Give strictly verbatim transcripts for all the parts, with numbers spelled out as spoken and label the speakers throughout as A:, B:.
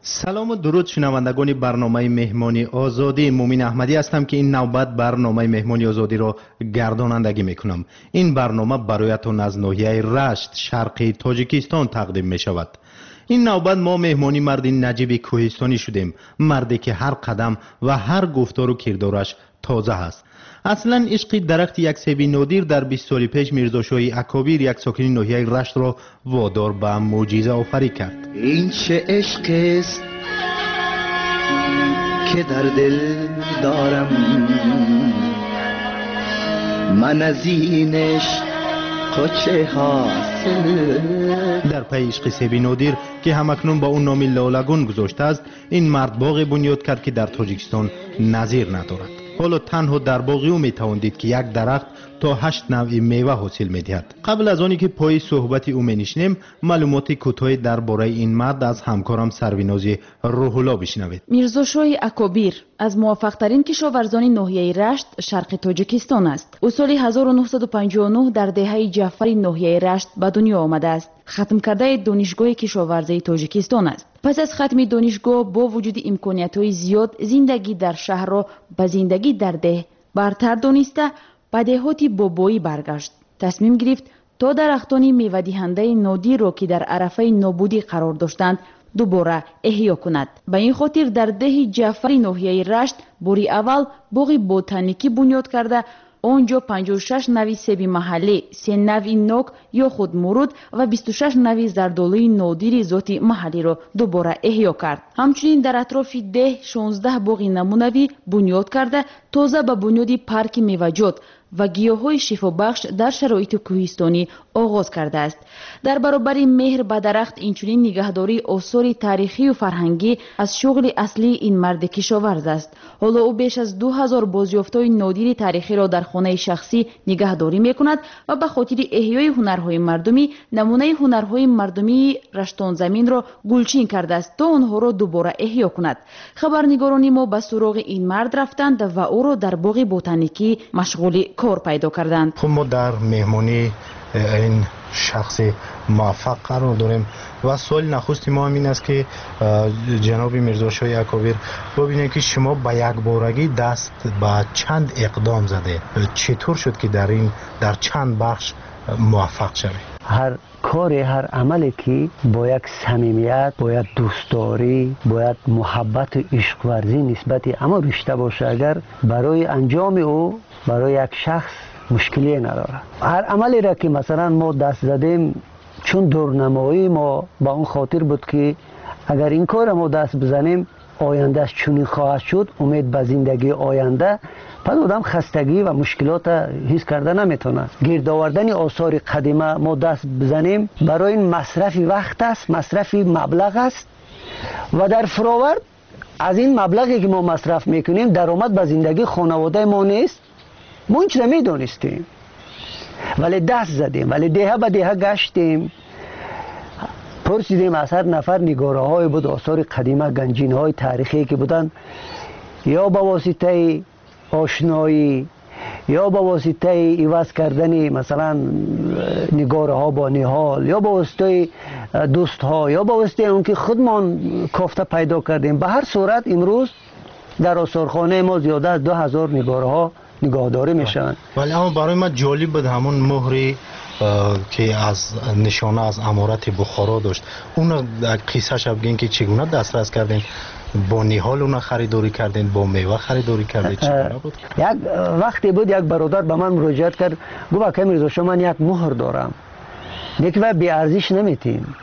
A: سلام و درود شنوندگان برنامه مهمانی آزادی. مومین احمدی هستم که این نوبت برنامه مهمانی آزادی را گردانندگی میکنم. این برنامه برایتان از ناحیه رشت شرقی تاجیکستان تقدیم می شود. این نوبت ما مهمانی مردی نجیب کوهستانی شدیم، مردی که هر قدم و هر گفتار و کردارش تازه است. اصلا عشق درخت یک سیبی نادر در بیست سال پیش میرزا شاهی اکابیر یک ساکن ناحیه رشت را وادار به معجزه آفرین کرد.
B: این چه عشق است که در دل دارم، من از این عشق چه حاصل.
A: در پی عشق سیبی نادر که همکنون با اون نام لالگون گذاشته است، این مرد باغ بنیاد کرد که در تاجیکستان نظیر ندارد. حالا تنها در باغ او میتوان دید که یک درخت تا هشت نوع میوه حاصل میدهد. قبل از آنی که پای صحبت او می‌نشینیم، معلومات کوتاهی درباره این مرد از همکارم سرویناز روح الله بشنوید.
C: میرزا شاهی اکابیر از موفق‌ترین کشاورزان ناحیه رشت شرق تاجیکستان است. او سال هزار و نهصد و پنجاه و نه در دهه جعفری ناحیه رشت به دنیا آمده است. ختم کرده دانشگاه کشاورزی تاجیکستان است. پس از ختم دانشگاه با وجود امکانیت‌های زیاد، زندگی در شهر را به زندگی در ده برتر دانسته به دهات بابایی برگشت. تصمیم گرفت تا درختان میوه دهنده نادر را که در عرفه نابودی قرار داشتند دوباره احیا کند. به این خاطر در ده جعفری ناحیه رشت باری اول باغ بوتانیکی بنیاد کرده. آنجا پنجاه و شش نوع سیب محلی، سه نوع نوک یا خود مرود و بیست و شش نوع زردالوی نادر ذات محلی را دوباره احیا کرد. همچنین در اطراف ده شانزده باغ نمونوی بنیاد کرده تازه به بنیاد پارک میوه‌جات و گیاهای شفابخش در شرایط کوهستانی آغاز کرده است. در برابر مهر به درخت اینچنین نگهداری آثار تاریخی و فرهنگی از شغل اصلی این مرد کشاورز است. حالا او بیش از دو هزار بازیافت‌های نادر تاریخی را در خانه شخصی نگهداری می‌کند و به خاطر احیای هنرهای مردمی نمونه هنرهای مردمی رشتان زمین را گلچین کرده است تا آنها را دوباره احیا کند. خبرنگاران ما به سراغ این مرد رفتند و او را در باغ بوتانیکی مشغول کار پیدا کردند.
A: خب ما در مهمانی این شخص موفق قرار داریم و سوال نخستی ما همین است که جناب میرزا شاهی اکابیر ببینید که شما با یک بارگی دست به چند اقدام زده، چطور شد که در این در چند بخش موفق شوید؟
D: هر کار هر عملی که با یک صمیمیت، با یک دوستداری، با یک محبت و عشق ورزی نسبت اما رشته باشه، اگر برای انجام او برای یک شخص مشکلی نداره. هر عملی را که مثلا ما دست زدیم چون دورنمایی ما با اون خاطر بود که اگر این کار ما دست بزنیم آیندهش چنین خواهد شد، امید به زندگی آینده، پس آدم خستگی و مشکلات حس کرده نمیتونه. گرد آوردن آثار قدیمه ما دست بزنیم برای این مصرف وقت است، مصرف مبلغ است و در فراورد از این مبلغی که ما مصرف میکنیم درآمد به زندگی خانواده ما نیست. ما این چیزا میدونستیم ولی دست زدیم، ولی دهه به دهه گشتیم، پرسیدیم از هر نفر نگاره های بود، آثار قدیمه، گنجین های تاریخی که بودن، یا با واسطه آشنایی یا با واسطه عوض کردن مثلا نگاره ها با نهال یا با واسطه دوست ها یا با واسطه اون که خودمان کافته پیدا کردیم. به هر صورت امروز در آثارخانه ما زیاده از دو هزار نگاره ها نگهداری میشن.
A: ولی اما برای من جالب بود همون مهری که از نشانه از امارت بخارا داشت، اون قصه شب بگین که چگونه دسترس کردین؟ با نهال اون خریداری کردین، با میوه خریداری کردین، چگونه بود؟
D: یک وقتی بود یک برادر به من مراجعت کرد، گفت که میرزا شما من یک مهر دارم، یک و بی ارزش نمیتیم.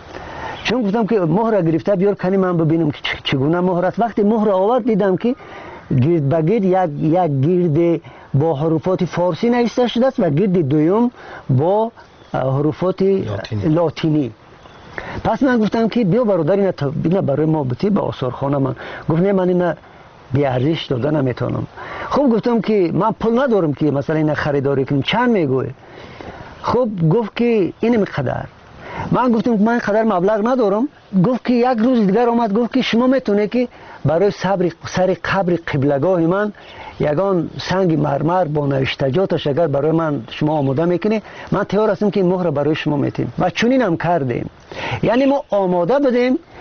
D: چون گفتم که مهر گرفته بیار کنی من ببینم که چگونه مهر است. وقتی مهر آورد دیدم که گرد به گرد یک یک گرد با حروفات فارسی نوشته شده است و گرد دوم با حروفات لاتینی. لاتینی. پس من گفتم که بیا برادر اینا تا بینا برای ما بتی به آثارخانه من. گفت نه من اینا بی ارزش داده نمیتونم. خب گفتم که من پول ندارم که مثلا اینا خریداری کنم. چند میگوی؟ خب گفت که این مقدار. من گفتم که من قدر مبلغ ندارم. گفت که یک روز دیگر اومد گفت که شما میتونه که برای صبر سر قبر قبلگاه من یگان سنگ مرمر با نوشتجاتش اگر برای من شما آماده میکنه، من تیار هستم که این مهر برای شما میتیم و چنین هم کردیم. یعنی ما آماده بدیم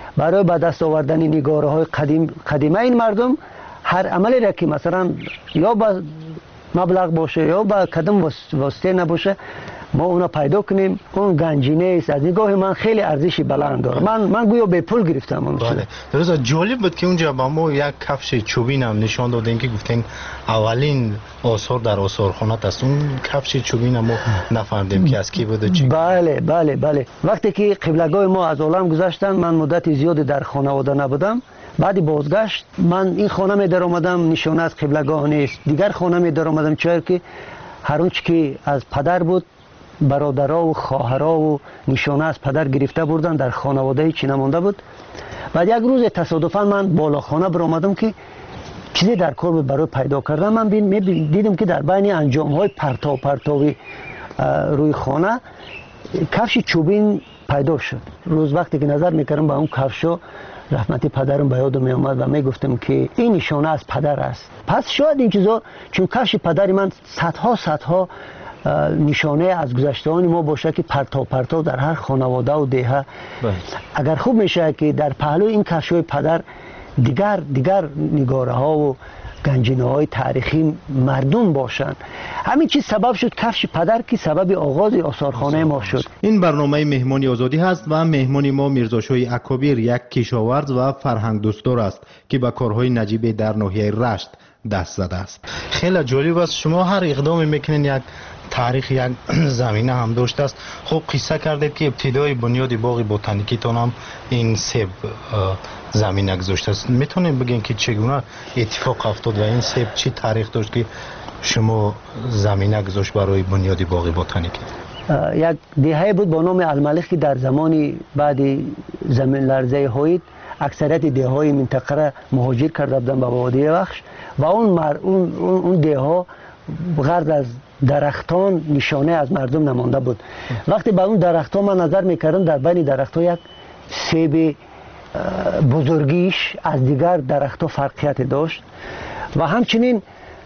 D: برای به دست آوردن نگاره های قدیم قدیمه این مردم هر عملی را که مثلا یا با مبلغ باشه یا با کدام واسطه نباشه ما اونا پیدا کنیم. اون گنجینه است، از نگاه من خیلی ارزشی بلند داره. من من گویا به پول گرفتم اون.
A: بله درست. جالب بود که اونجا با ما یک کفش چوبین هم نشان دادین که گفتین اولین آثار در آثارخانه است. اون کفش چوبین ما نفهمیدیم که از کی بوده چی.
D: بله بله بله. وقتی که قبلگاه ما از عالم گذشتن من مدت زیادی در خانواده نبودم. بعد بازگشت من این خانه می در آمدم، نشانه از قبلگاه نیست. دیگر خانه می در آمدم چرا که هر اونچه که از پدر بود برادرها و خواهرها و نشانه از پدر گرفته بردن در خانواده چی نمانده بود. بعد یک روز تصادفاً من بالا خانه بر آمدم که چیزی در کار برای پیدا کردم. من بین دیدم که در بین انجام های پرتاو پرتاوی روی خانه کفش چوبین پیدا شد. روز وقتی که نظر میکردم به اون کفشو رحمت پدرم به یادم می آمد و می گفتم که این نشانه از پدر است. پس شاید این چیزا چون کفش پدر من صدها صدها نشانه از گذشته‌های ما باشه که پرتاو پرتاو در هر خانواده و دهه اگر خوب میشه که در پهلو این کفش‌های پدر دیگر دیگر نگاره ها و گنجینه های تاریخی مردم باشند. همین چیز سبب شد کفش پدر که سبب آغاز آثارخانه ما شد.
A: این برنامه مهمانی آزادی هست و مهمانی ما میرزاشاه اکابیر یک کشاورز و فرهنگ دوستدار است که به کارهای نجیبه در ناحیه رشت دست زده است. خیلی جالب است. شما هر اقدامی میکنین یک تاریخ یک زمینه هم داشته است. خب قصه کردید که ابتدای بنیاد باغ بوتانیکی تون هم این سیب زمینه گذاشته است. میتونید بگین که چگونه اتفاق افتاد و این سیب چی تاریخ داشت که شما زمینه گذاشت برای بنیاد باغ بوتانیکی؟
D: یک دهه بود با نام الملک که در زمانی بعد زمین لرزه هوید اکثریت ده های منطقه را مهاجر کرده بودن به وادی بخش و اون مر... اون اون ده ها غرض از درختان نشانه از مردم نمانده بود. وقتی به اون درختان من نظر میکردم در بین درختان یک سیب بزرگیش از دیگر درختها فرقیت داشت و همچنین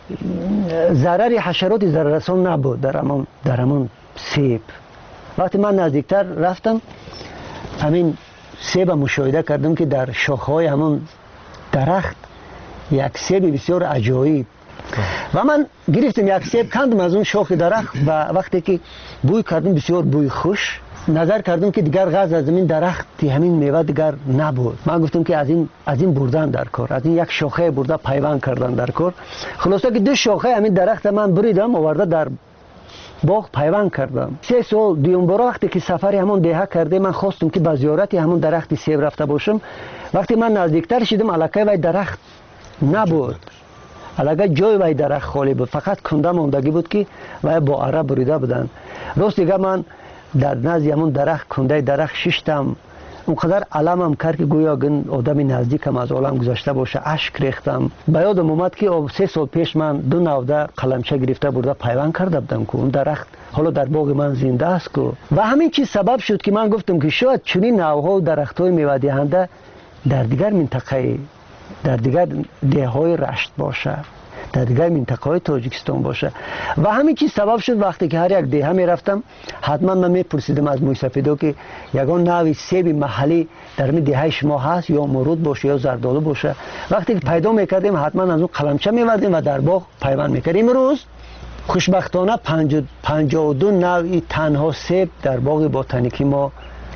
D: ضرر حشرات ضرررسان نبود در همون در همون سیب. وقتی من نزدیکتر رفتم همین سیب مشاهده کردم که در شاخه‌های همون درخت یک سیب بسیار عجایب و من گرفتم یک سیب کندم از اون شاخ درخت و وقتی که بوی کردم بسیار بوی خوش نظر کردم که دیگر غرض از این درخت همین میوه دیگر نبود. من گفتم که از این از این بردن در کار، از این یک شاخه برده پیوند کردن در کار. خلاصه که دو شاخه همین درخت من بریدم آورده در باغ پیوند کردم. سه سال دیوم برا وقتی که سفری همون دهه کرده من خواستم که به زیارت همون درخت سیب رفته باشم. وقتی من نزدیکتر شدم الکه وای درخت نبود، الکه جای وای درخت خالی بود، فقط کنده ماندگی بود که وای با عرب بریده بودن. راست دیگه من در نزد همون درخت کنده درخت ششتم، اونقدر علمم کرد که گویا گن آدم نزدیکم از عالم گذشته باشه. اشک ریختم. به یادم اومد که سه سال پیش من دو نوده قلمچه گرفته برده پیوند کرده بودم که اون درخت حالا در باغ من زنده است که و همین چیز سبب شد که من گفتم که شاید چنین نوها و درخت‌های میوه دهنده در دیگر منطقه در دیگر دهه‌های رشت باشه، در دیگر منطقه های تاجیکستان باشه و همین چیز سبب شد وقتی که هر یک دهه می رفتم حتما من می پرسیدم از موی سفیدا که یگان نوع سیب محلی در می دهه شما هست یا مرود باشه یا زردالو باشه. وقتی که پیدا میکردیم حتما از اون قلمچه میوردیم و در باغ پیوند میکردیم. امروز خوشبختانه پنجاه و دو نوع تنها سیب در باغ بوتانیکی ما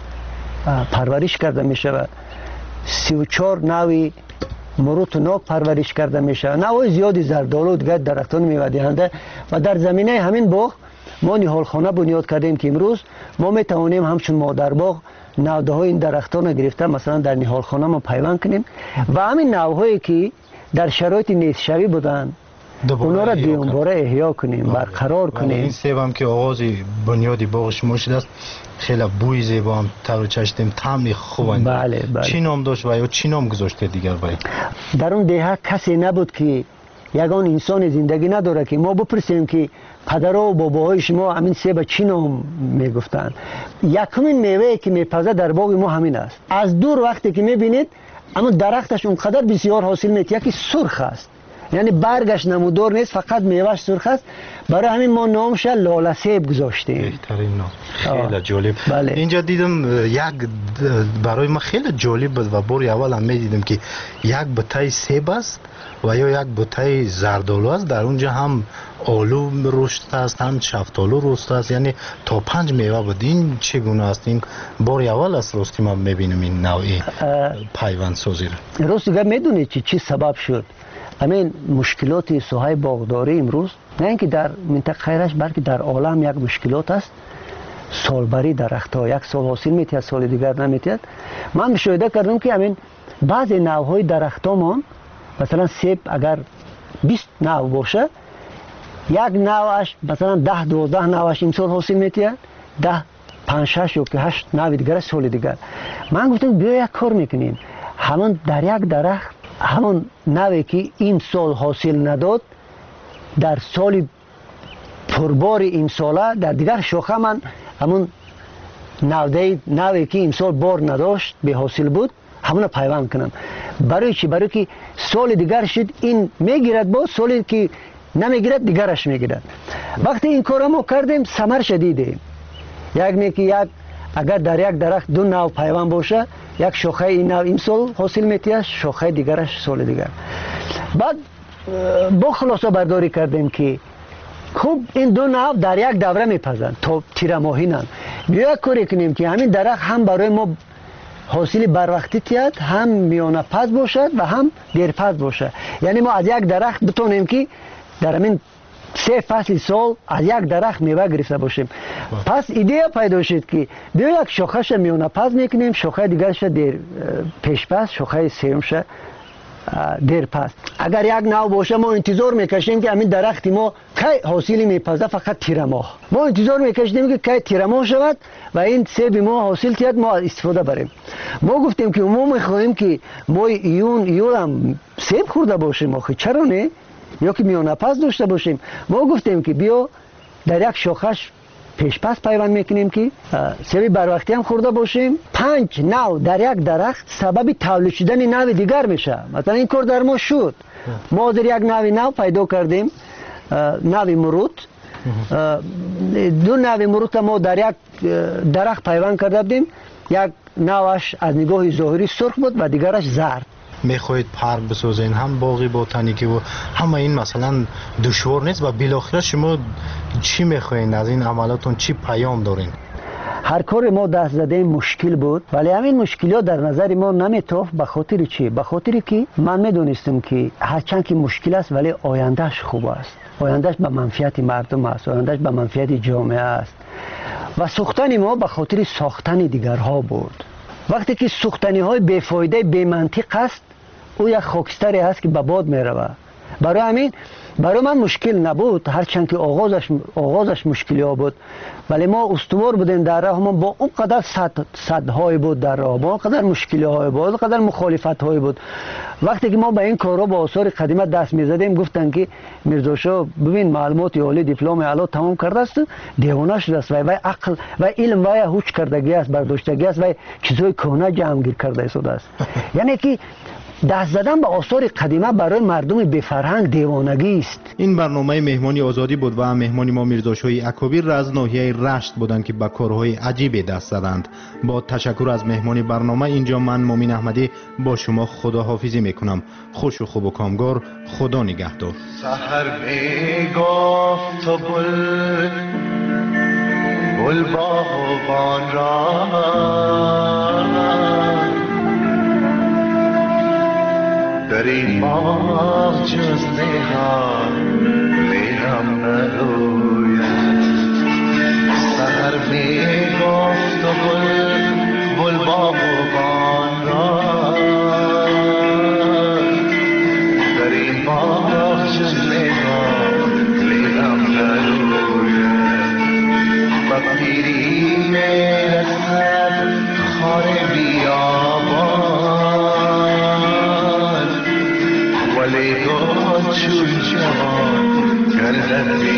D: پرورش کرده میشه و سی و چهار نوع مرود و ناک پرورش کرده میشه، نوع زیادی زردالو و دیگر درختان میوه دهنده و در زمینه همین باغ ما نهالخانه بنیاد کردیم که امروز ما میتوانیم همچون مادر باغ نوده های این درختان گرفته مثلا در نهالخانه ما پیوند کنیم و همین نوعهایی که در شرایط نیستشوی بودن اونا را دوباره احیا کنیم، برقرار کنیم.
A: این سیب هم که آغاز بنیاد باغ شما شده است خیلی بوی زیبا هم تر چشتیم، طعم خوبه.
D: بله بله.
A: چی نام داشت و یا چی نام گذاشته دیگر برای؟
D: در اون دهه کسی نبود که یگان انسان زندگی نداره که ما بپرسیم که پدرها و باباهای شما همین سیب چی نام میگفتن. یکمین میوه که میپزه در باغ ما همین است. از دور وقتی که میبینید اما درختش اونقدر بسیار حاصل میده، یکی سرخ است یعنی برگش نمودار نیست، فقط میوهش سرخ است. برای همین ما نامش لاله سیب گذاشتیم.
A: بهترین نام. خیلی جالب.
D: بله.
A: اینجا دیدم یک برای ما خیلی جالب بود و بار اول هم میدیدم که یک بوته سیب است و یا یک بوته زردآلو است، در اونجا هم آلو رشد است هم شفتالو رشد است، یعنی تا پنج میوه بود. این چگونه است؟ این بار اول است راستی ما میبینیم این نوعی پیوند سازی رو.
D: راست دیگه میدونید چی چی سبب شد همین مشکلات ساحه باغداری امروز؟ نه اینکه در منطقه خیرش بلکه در عالم یک مشکلات است. سالبری درخت‌ها یک سال حاصل میتید سال دیگر نمیتید. من مشاهده کردم که همین بعضی نوع‌های درخت‌هامان مثلا سیب اگر بیست نوع باشه، یک نوعش مثلا ده دوازده نوعش این سال حاصل میتید، ده پنج شش یا که هشت نوع دیگر سال دیگر. من گفتم بیا یک کار میکنیم، همون در یک درخت همون نوعی که این سال حاصل نداد در سال پربار این ساله در دیگر شاخه من همون نوعی نوعی که این سال بار نداشت به حاصل بود همون پیوند کنم. برای چی؟ برای که سال دیگر شد این میگیرد، با سالی که نمیگیرد دیگرش میگیرد. وقتی این کار ما کردیم ثمر شدیده. یک میگه یک اگر در یک درخت دو نوع پیوند باشه، یک شاخه این نوع این سال حاصل میتید، شاخه دیگرش سال دیگر. بعد با خلاصه برداری کردیم که خوب این دو نوع در یک دوره میپزند تا تیر ماهینن. بیا کاری کنیم که همین درخت هم برای ما حاصل بر وقتی تید، هم میانه پز باشد و هم دیر پز باشد. یعنی ما از یک درخت بتونیم که در همین سه فصل سال از یک درخت میوه گرفته باشیم. پس ایده پیدا شد که بیا یک شاخهش میانه پز میکنیم، شاخه دیگرش دیر پیش پز، شاخه سومش دیر پس. اگر یک نوع باشه ما انتظار میکشیم که همین درخت ما کی حاصلی میپزه، فقط تیر ماه ما انتظار میکشیم که کی تیر ماه شود و این سیب ما حاصل تید ما استفاده بریم. ما گفتیم که ما میخواهیم که ما ایون ایول هم سیب خورده باشیم، آخه چرا نه؟ یا که میانه پس داشته باشیم. ما گفتیم که بیا در یک شاخش پیش پس پیوند میکنیم که سیب بر وقتی هم خورده باشیم. پنج نوع در یک درخت سبب تولید شدن نوع دیگر میشه. مثلا این کار در ما شد. ما در یک نوع نو پیدا کردیم، نوع مروت. دو نوع مروت ما در یک درخت پیوند کرده بودیم. یک نوعش از نگاه ظاهری سرخ بود و دیگرش زرد.
A: میخواید پارک بسازین هم باغی بوتانیکی و همه این مثلا دشوار نیست و بالاخره شما چی میخواین از این عملاتون، چی پیام دارین؟
D: هر کار ما دست زده مشکل بود، ولی همین مشکلات در نظر ما نمیتافت. به خاطر چی؟ به خاطر که من میدونستم که هرچند که مشکل است ولی آیندهش خوب است، آیندهش به منفعت مردم است، آیندهش به منفعت جامعه است. و ساختن ما به خاطر ساختن دیگرها بود. وقتی که ساختنی های بیفایده بی منطق است، او یک خاکستری هست که به باد میرود. برای همین برای من مشکل نبود، هرچند که آغازش آغازش مشکلی ها بود، ولی ما استوار بودیم در راه. ما با اون قدر صد صدهای بود در راه، با اون قدر مشکلی های بود، اون قدر مخالفت های بود. وقتی که ما به این کارا با آثار قدیمه دست میزدیم، گفتن که میرزا شاه ببین معلومات عالی دیپلم اعلی تمام کرده است، دیوانه شده است و وی عقل و علم و هوش کردگی است، برداشتگی است و چیزای کهنه جمع گیر کرده شده است. یعنی که دست زدن به آثار قدیمه برای مردم بی فرهنگ دیوانگی است.
A: این برنامه مهمانی آزادی بود و مهمانی ما میرزا شاه اکابیر از ناحیه رشت بودند که به کارهای عجیبی دست زدند. با تشکر از مهمانی برنامه اینجا من مومین احمدی با شما خداحافظی میکنم. خوش و خوب و کامگار. خدا نگهدار.
B: سحر میگفت تو بل بل باغبان را در این باغ جز نهار لیلم نروید. سحر می گفت و گل گل باغبان را در این باغ جز نهار لیلم نروید. و پیری می رسد خار بیابان ولی تو چون جوان گردد